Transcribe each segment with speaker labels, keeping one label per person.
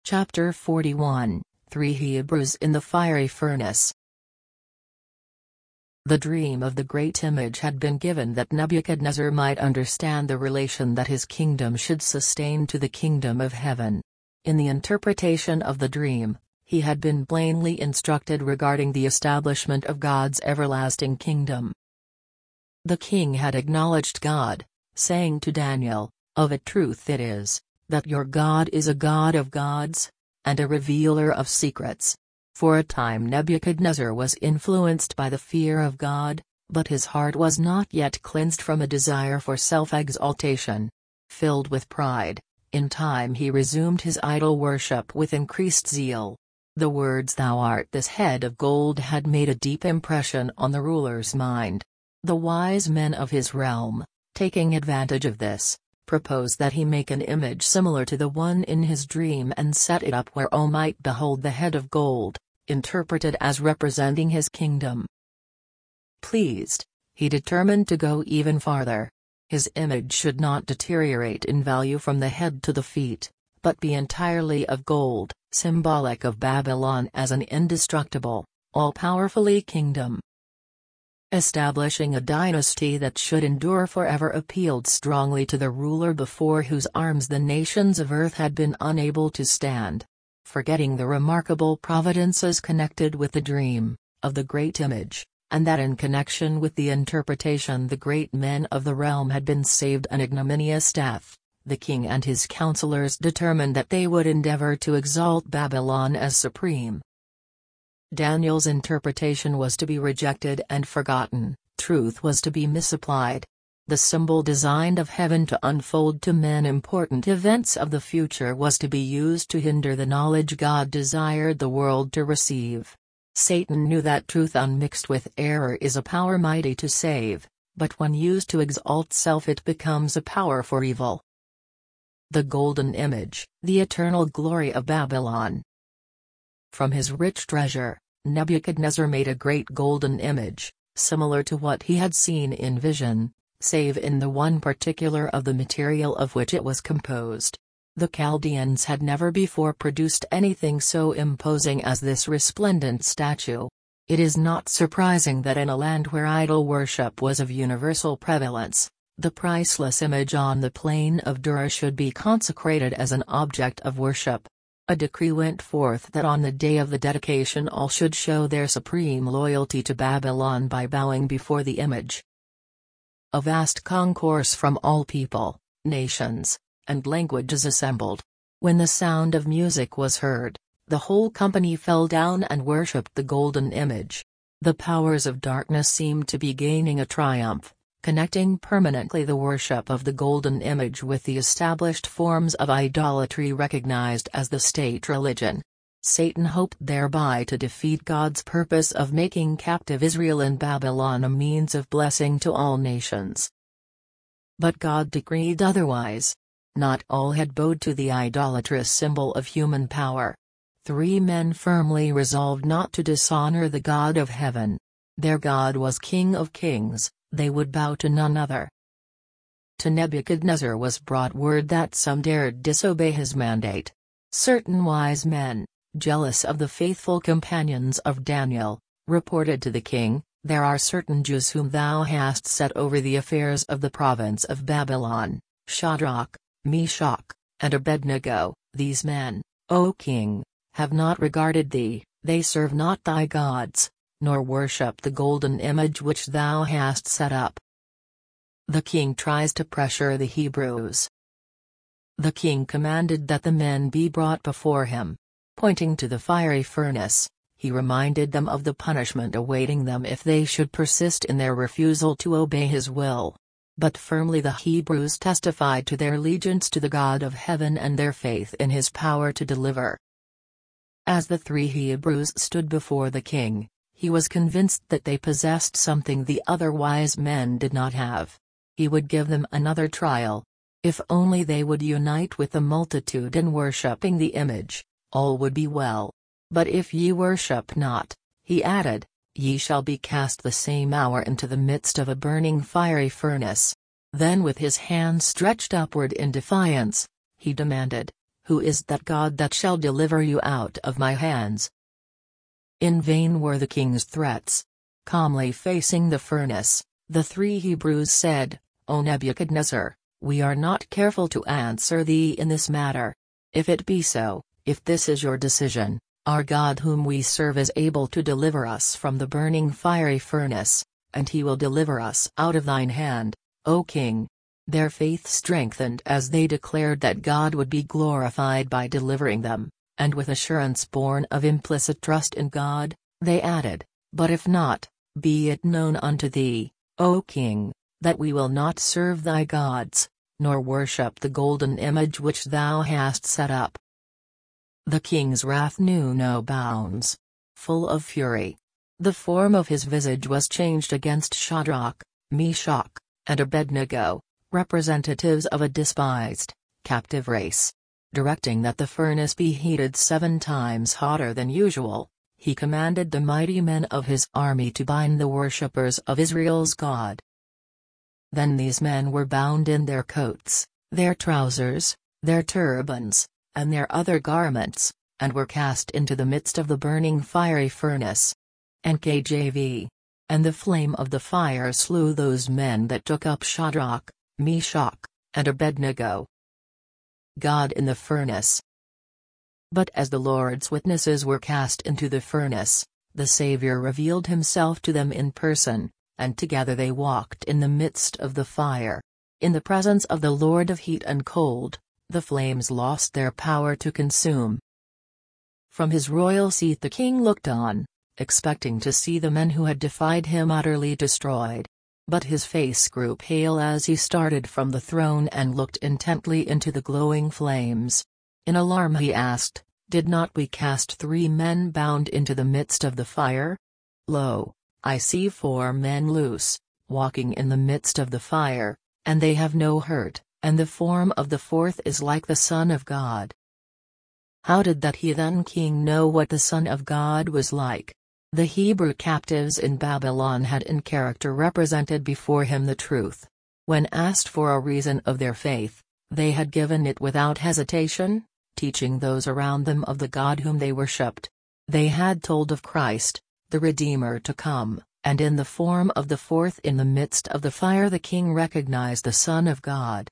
Speaker 1: Chapter 41, 3 Hebrews in the Fiery Furnace. The dream of the great image had been given that Nebuchadnezzar might understand the relation that his kingdom should sustain to the kingdom of heaven. In the interpretation of the dream, he had been plainly instructed regarding the establishment of God's everlasting kingdom. The king had acknowledged God, saying to Daniel, "Of a truth it is, that your God is a God of gods, and a revealer of secrets." For a time Nebuchadnezzar was influenced by the fear of God, but his heart was not yet cleansed from a desire for self-exaltation. Filled with pride, in time he resumed his idol worship with increased zeal. The words "Thou art this head of gold" had made a deep impression on the ruler's mind. The wise men of his realm, taking advantage of this, proposed that he make an image similar to the one in his dream and set it up where all might behold the head of gold, interpreted as representing his kingdom. Pleased, he determined to go even farther. His image should not deteriorate in value from the head to the feet, but be entirely of gold, symbolic of Babylon as an indestructible, all-powerful kingdom. Establishing a dynasty that should endure forever appealed strongly to the ruler before whose arms the nations of earth had been unable to stand. Forgetting the remarkable providences connected with the dream, of the great image, and that in connection with the interpretation the great men of the realm had been saved an ignominious death, the king and his counselors determined that they would endeavor to exalt Babylon as supreme. Daniel's interpretation was to be rejected and forgotten, truth was to be misapplied. The symbol designed of heaven to unfold to men important events of the future was to be used to hinder the knowledge God desired the world to receive. Satan knew that truth unmixed with error is a power mighty to save, but when used to exalt self it becomes a power for evil. The golden image, the eternal glory of Babylon. From his rich treasure, Nebuchadnezzar made a great golden image, similar to what he had seen in vision, save in the one particular of the material of which it was composed. The Chaldeans had never before produced anything so imposing as this resplendent statue. It is not surprising that in a land where idol worship was of universal prevalence, the priceless image on the plain of Dura should be consecrated as an object of worship. A decree went forth that on the day of the dedication all should show their supreme loyalty to Babylon by bowing before the image. A vast concourse from all people, nations, and languages assembled. When the sound of music was heard, the whole company fell down and worshipped the golden image. The powers of darkness seemed to be gaining a triumph, connecting permanently the worship of the golden image with the established forms of idolatry recognized as the state religion. Satan hoped thereby to defeat God's purpose of making captive Israel and Babylon a means of blessing to all nations. But God decreed otherwise. Not all had bowed to the idolatrous symbol of human power. 3 men firmly resolved not to dishonor the God of heaven. Their God was King of kings, they would bow to none other. To Nebuchadnezzar was brought word that some dared disobey his mandate. Certain wise men, jealous of the faithful companions of Daniel, reported to the king, "There are certain Jews whom thou hast set over the affairs of the province of Babylon, Shadrach, Meshach, and Abednego. These men, O king, have not regarded thee, they serve not thy gods, nor worship the golden image which thou hast set up." The king tries to pressure the Hebrews. The king commanded that the men be brought before him. Pointing to the fiery furnace, he reminded them of the punishment awaiting them if they should persist in their refusal to obey his will. But firmly the Hebrews testified to their allegiance to the God of heaven and their faith in his power to deliver. As the 3 Hebrews stood before the king, he was convinced that they possessed something the other wise men did not have. He would give them another trial. If only they would unite with the multitude in worshipping the image, all would be well. "But if ye worship not," he added, "ye shall be cast the same hour into the midst of a burning fiery furnace." Then with his hand stretched upward in defiance, he demanded, Who is that God that shall deliver you out of my hands? In vain were the king's threats. Calmly facing the furnace, the three Hebrews said, O Nebuchadnezzar, we are not careful to answer thee in this matter. If it be so, if this is your decision, our God whom we serve is able to deliver us from the burning fiery furnace, and he will deliver us out of thine hand, O king. Their faith strengthened as they declared that God would be glorified by delivering them, and with assurance born of implicit trust in God, they added, But if not, be it known unto thee, O king, that we will not serve thy gods, nor worship the golden image which thou hast set up. The king's wrath knew no bounds. Full of fury, the form of his visage was changed against Shadrach, Meshach, and Abednego, representatives of a despised, captive race. Directing that the furnace be heated 7 times hotter than usual, he commanded the mighty men of his army to bind the worshippers of Israel's God. Then these men were bound in their coats, their trousers, their turbans, and their other garments, and were cast into the midst of the burning fiery furnace. NKJV. And the flame of the fire slew those men that took up Shadrach, Meshach, and Abednego. God in the furnace. But as the Lord's witnesses were cast into the furnace, the Savior revealed himself to them in person, and together they walked in the midst of the fire. In the presence of the Lord of heat and cold, the flames lost their power to consume. From his royal seat the king looked on, expecting to see the men who had defied him utterly destroyed. But his face grew pale as he started from the throne and looked intently into the glowing flames. In alarm he asked, Did not we cast 3 men bound into the midst of the fire? Lo, I see 4 men loose, walking in the midst of the fire, and they have no hurt, and the form of the 4th is like the Son of God. How did that heathen king know what the Son of God was like? The Hebrew captives in Babylon had in character represented before him the truth. When asked for a reason of their faith, they had given it without hesitation, teaching those around them of the God whom they worshipped. They had told of Christ, the Redeemer to come, and in the form of the 4th in the midst of the fire the king recognized the Son of God.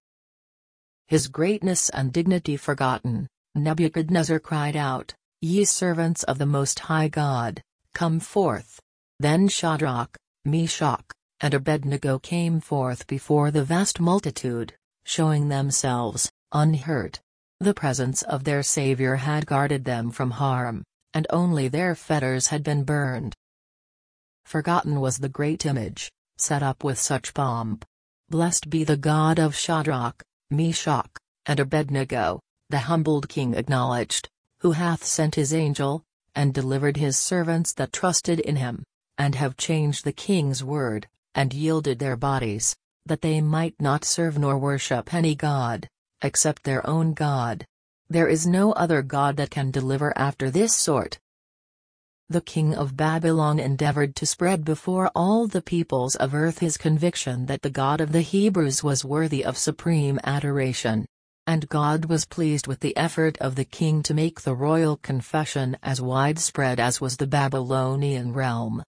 Speaker 1: His greatness and dignity forgotten, Nebuchadnezzar cried out, Ye servants of the Most High God, come forth. Then Shadrach, Meshach, and Abednego came forth before the vast multitude, showing themselves unhurt. The presence of their Savior had guarded them from harm, and only their fetters had been burned. Forgotten was the great image, set up with such pomp. Blessed be the God of Shadrach, Meshach, and Abednego, the humbled king acknowledged, who hath sent his angel, and delivered his servants that trusted in him, and have changed the king's word, and yielded their bodies, that they might not serve nor worship any god, except their own God. There is no other God that can deliver after this sort. The king of Babylon endeavored to spread before all the peoples of earth his conviction that the God of the Hebrews was worthy of supreme adoration. And God was pleased with the effort of the king to make the royal confession as widespread as was the Babylonian realm.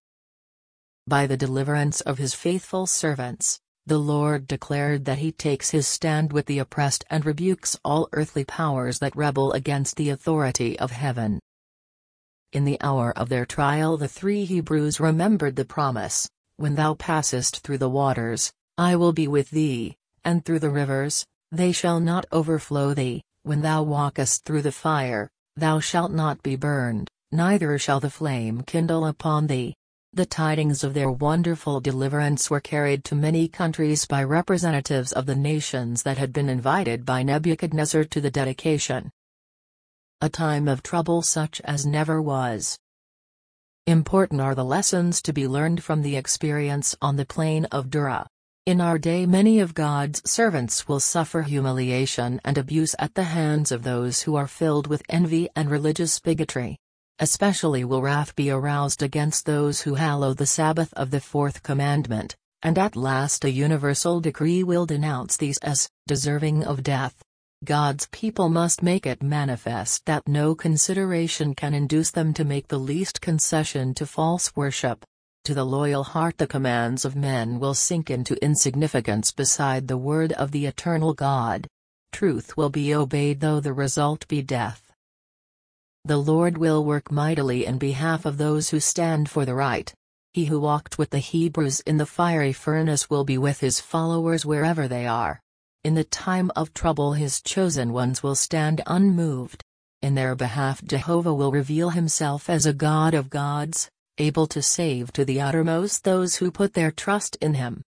Speaker 1: By the deliverance of his faithful servants, the Lord declared that he takes his stand with the oppressed and rebukes all earthly powers that rebel against the authority of heaven. In the hour of their trial the 3 Hebrews remembered the promise, When thou passest through the waters, I will be with thee, and through the rivers, they shall not overflow thee. When thou walkest through the fire, thou shalt not be burned, neither shall the flame kindle upon thee. The tidings of their wonderful deliverance were carried to many countries by representatives of the nations that had been invited by Nebuchadnezzar to the dedication. A time of trouble such as never was. Important are the lessons to be learned from the experience on the plain of Dura. In our day many of God's servants will suffer humiliation and abuse at the hands of those who are filled with envy and religious bigotry. Especially will wrath be aroused against those who hallow the Sabbath of the 4th commandment, and at last a universal decree will denounce these as deserving of death. God's people must make it manifest that no consideration can induce them to make the least concession to false worship. To the loyal heart the commands of men will sink into insignificance beside the word of the eternal God. Truth will be obeyed though the result be death. The Lord will work mightily in behalf of those who stand for the right. He who walked with the Hebrews in the fiery furnace will be with his followers wherever they are. In the time of trouble his chosen ones will stand unmoved. In their behalf Jehovah will reveal himself as a God of gods, able to save to the uttermost those who put their trust in him.